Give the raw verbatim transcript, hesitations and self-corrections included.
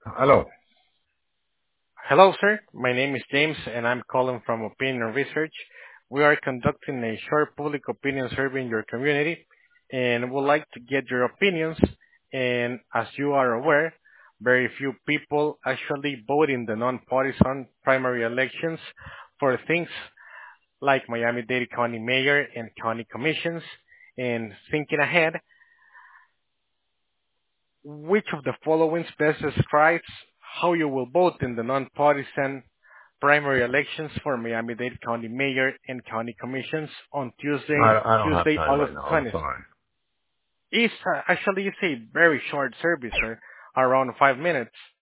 Hello. Hello, sir. My name is James, and I'm calling from Opinion Research. We are conducting a short public opinion survey in your community, and would like to get your opinions. And as you are aware, very few people actually vote in the nonpartisan primary elections for things like Miami-Dade County Mayor and county commissions. And thinking ahead, which of the following best describes how you will vote in the nonpartisan primary elections for Miami-Dade County Mayor and County Commissions on Tuesday, I, I don't have Tuesday, time right August now. I'm twentieth? sorry. It's uh, actually it's a very short service, sir, around five minutes.